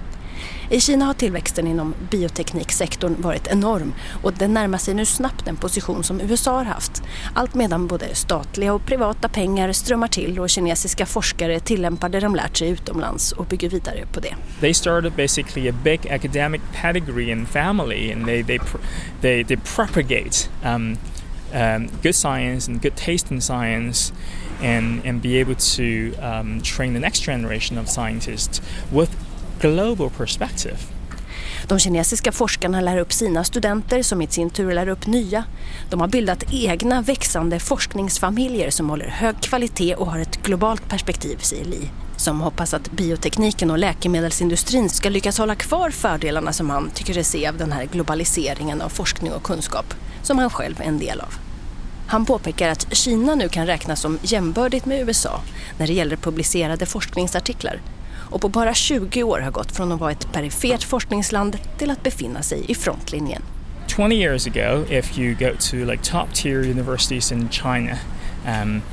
I Kina har tillväxten inom biotekniksektorn varit enorm och den närmar sig nu snabbt den position som U S A har haft. Allt medan både statliga och privata pengar strömmar till och kinesiska forskare tillämpar det de lärt sig utomlands och bygger vidare på det. They started basically a big academic pedigree and family, and they they they, they propagate um, um, good science and good taste in science and and be able to um, train the next generation of scientists with global perspective. De kinesiska forskarna lär upp sina studenter som i sin tur lär upp nya. De har bildat egna växande forskningsfamiljer som håller hög kvalitet och har ett globalt perspektiv, säger Li, som hoppas att biotekniken och läkemedelsindustrin ska lyckas hålla kvar fördelarna som han tycker sig se av den här globaliseringen av forskning och kunskap som han själv är en del av. Han påpekar att Kina nu kan räknas som jämbördigt med U S A när det gäller publicerade forskningsartiklar. Och på bara tjugo år har gått från att vara ett perifert forskningsland till att befinna sig i frontlinjen. twenty years ago, if you go to like top tier universities in China, um,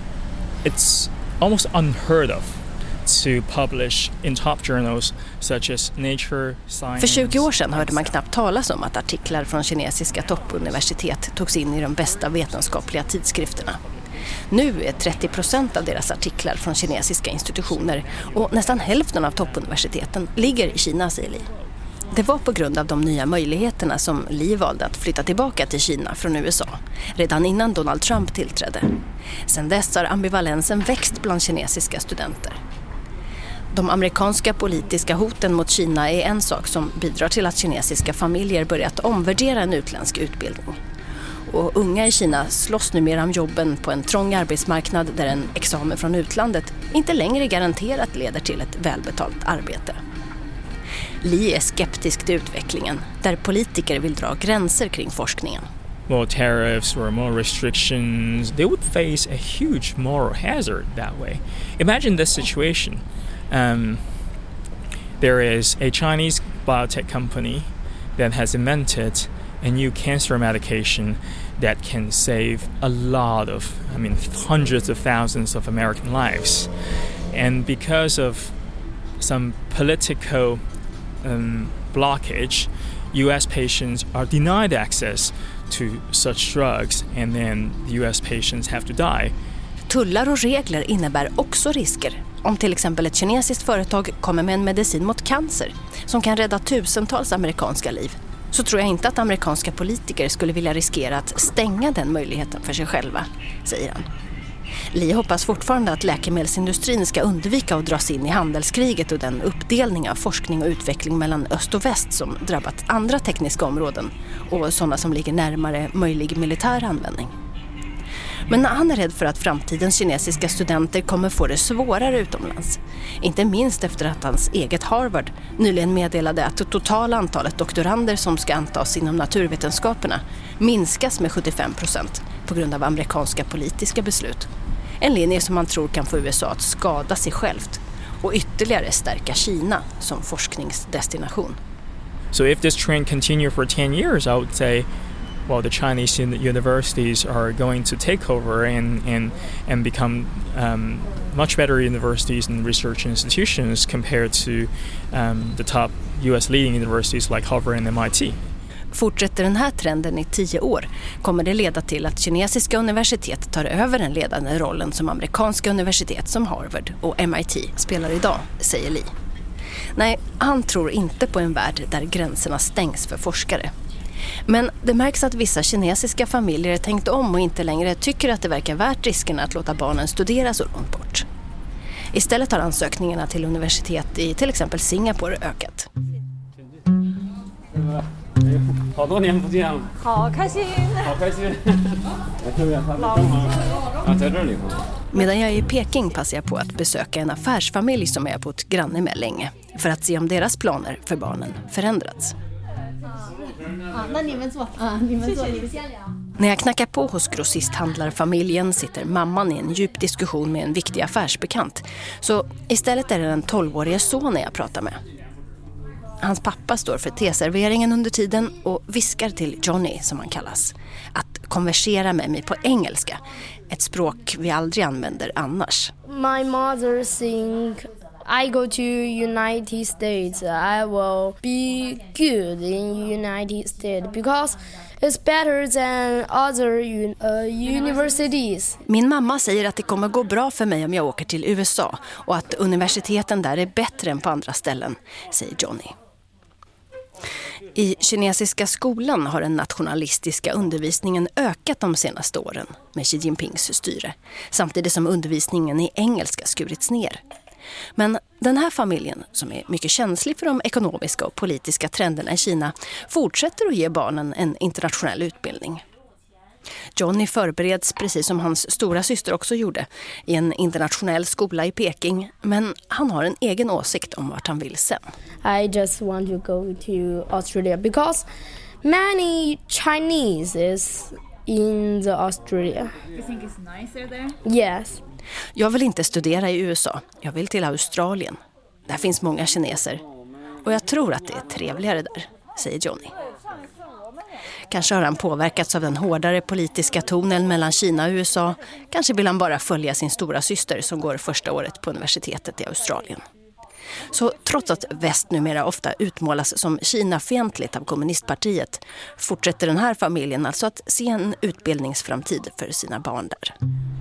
it's almost unheard of to publish in top journals such as Nature, Science. För tjugo år sedan hörde man knappt talas om att artiklar från kinesiska toppuniversitet togs in i de bästa vetenskapliga tidskrifterna. Nu är trettio procent av deras artiklar från kinesiska institutioner och nästan hälften av toppuniversiteten ligger i Kina, säger Li. Det var på grund av de nya möjligheterna som Li valde att flytta tillbaka till Kina från U S A, redan innan Donald Trump tillträdde. Sedan dess har ambivalensen växt bland kinesiska studenter. De amerikanska politiska hoten mot Kina är en sak som bidrar till att kinesiska familjer börjat omvärdera en utländsk utbildning. Och unga i Kina slåss numera om jobben på en trång arbetsmarknad där en examen från utlandet inte längre garanterat leder till ett välbetalt arbete. Li är skeptisk till utvecklingen där politiker vill dra gränser kring forskningen. More tariffs or more restrictions, they would face a huge moral hazard that way. Imagine this situation. Um, there is a Chinese biotech company that has invented a new cancer medication that can save a lot of, I mean, hundreds of thousands of American lives. And because of some political um, blockage, U S patients are denied access to such drugs, and then the U S patients have to die. Tullar och regler innebär också risker. Om till exempel ett kinesiskt företag kommer med en medicin mot cancer som kan rädda tusentals amerikanska liv, så tror jag inte att amerikanska politiker skulle vilja riskera att stänga den möjligheten för sig själva, säger han. Li hoppas fortfarande att läkemedelsindustrin ska undvika att dras in i handelskriget och den uppdelning av forskning och utveckling mellan öst och väst som drabbat andra tekniska områden och sådana som ligger närmare möjlig militär användning. Men han är rädd för att framtidens kinesiska studenter kommer få det svårare utomlands. Inte minst efter att hans eget Harvard nyligen meddelade att det totala antalet doktorander som ska antas inom naturvetenskaperna minskas med sjuttiofem procent på grund av amerikanska politiska beslut. En linje som man tror kan få U S A att skada sig självt och ytterligare stärka Kina som forskningsdestination. So if this trend continue for ten years, I would say, well, the Chinese universities are going to take over and and and become um, much better universities and research institutions compared to um, the top U S leading universities like Harvard and M I T. Fortsätter den här trenden i tio år kommer det leda till att kinesiska universitet tar över den ledande rollen som amerikanska universitet som Harvard och M I T spelar idag, säger Li. Nej, han tror inte på en värld där gränserna stängs för forskare. Men det märks att vissa kinesiska familjer tänkt om och inte längre tycker att det verkar värt riskerna att låta barnen studera så långt bort. Istället har ansökningarna till universitet i till exempel Singapore ökat. Medan jag är i Peking passar jag på att besöka en affärsfamilj som jag har bott granne med länge för att se om deras planer för barnen förändrats. När jag knackar på hos grossisthandlarfamiljen sitter mamman i en djup diskussion med en viktig affärsbekant. Så istället är det den tolvårige sonen jag pratar med. Hans pappa står för teserveringen under tiden och viskar till Johnny, som han kallas, att konversera med mig på engelska, ett språk vi aldrig använder annars. My mother think I go to United States, I will be good in United States because it's better than other uh, universities. Min mamma säger att det kommer gå bra för mig om jag åker till U S A och att universiteten där är bättre än på andra ställen, säger Johnny. I kinesiska skolan har den nationalistiska undervisningen ökat de senaste åren med Xi Jinpings styre, samtidigt som undervisningen i engelska skurits ner. Men den här familjen, som är mycket känslig för de ekonomiska och politiska trenderna i Kina, fortsätter att ge barnen en internationell utbildning. Johnny förbereds, precis som hans stora syster också gjorde, i en internationell skola i Peking, men han har en egen åsikt om vart han vill sen. I just want to go to Australia because many Chinese is in the Australia. You think it's nicer there? Yes. Jag vill inte studera i U S A. Jag vill till Australien. Där finns många kineser. Och jag tror att det är trevligare där, säger Johnny. Kanske har han påverkats av den hårdare politiska tonen mellan Kina och U S A. Kanske vill han bara följa sin stora syster som går första året på universitetet i Australien. Så trots att väst numera ofta utmålas som Kina-fientligt av kommunistpartiet fortsätter den här familjen alltså att se en utbildningsframtid för sina barn där.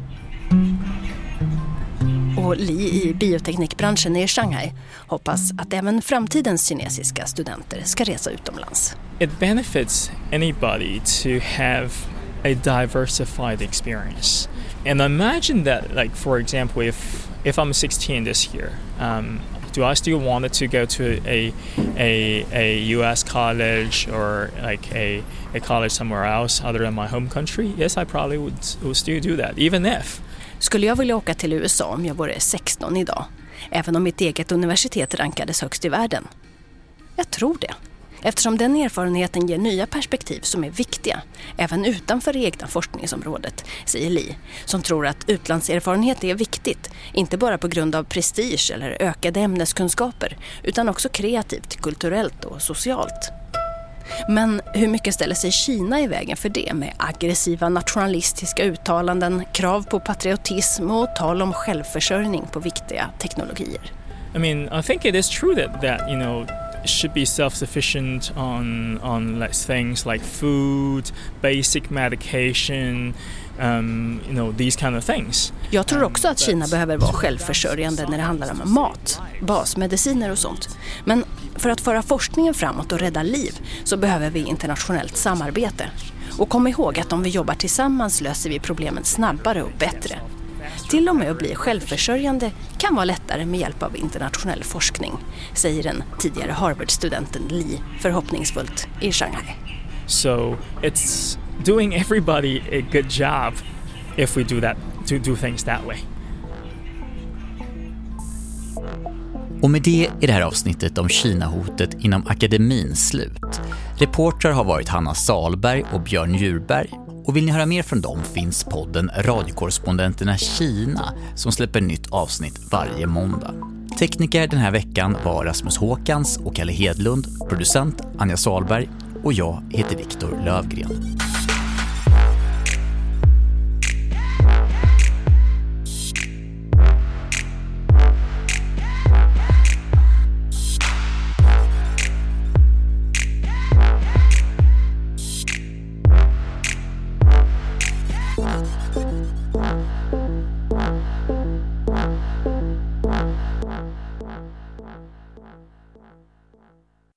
Och Li i bioteknikbranschen i Shanghai hoppas att även framtidens kinesiska studenter ska resa utomlands. It benefits anybody to have a diversified experience. And imagine that, like, for example, if if I'm sixteen this year, um, do I still want to go to a a a U S college or like a a college somewhere else other than my home country? Yes, I probably would would still do that, even if. Skulle jag vilja åka till U S A om jag vore sexton idag, även om mitt eget universitet rankades högst i världen? Jag tror det. Eftersom den erfarenheten ger nya perspektiv som är viktiga, även utanför det egna forskningsområdet, säger Lee, som tror att utlandserfarenhet är viktigt, inte bara på grund av prestige eller ökade ämneskunskaper, utan också kreativt, kulturellt och socialt. Men hur mycket ställer sig Kina i vägen för det med aggressiva nationalistiska uttalanden, krav på patriotism och tal om självförsörjning på viktiga teknologier? I mean, I think it is true that, that you know, should be self-sufficient on on like things like food, basic medication, um, you know, these kind of things. Jag tror också att Kina behöver vara självförsörjande när det handlar om mat, basmediciner och sånt. Men för att föra forskningen framåt och rädda liv så behöver vi internationellt samarbete. Och kom ihåg att om vi jobbar tillsammans löser vi problemen snabbare och bättre. Till och med att bli självförsörjande kan vara lättare med hjälp av internationell forskning, säger den tidigare Harvard-studenten Lee förhoppningsfullt i Shanghai. So it's doing everybody a good job if we do that, to do things that way. Och med det är det här avsnittet om Kina-hotet inom akademin slut. Reportrar har varit Hanna Salberg och Björn Djurberg. Och vill ni höra mer från dem finns podden Radiokorrespondenterna Kina som släpper nytt avsnitt varje måndag. Tekniker den här veckan var Rasmus Håkans och Kalle Hedlund, producent Anja Salberg och jag heter Viktor Lövgren.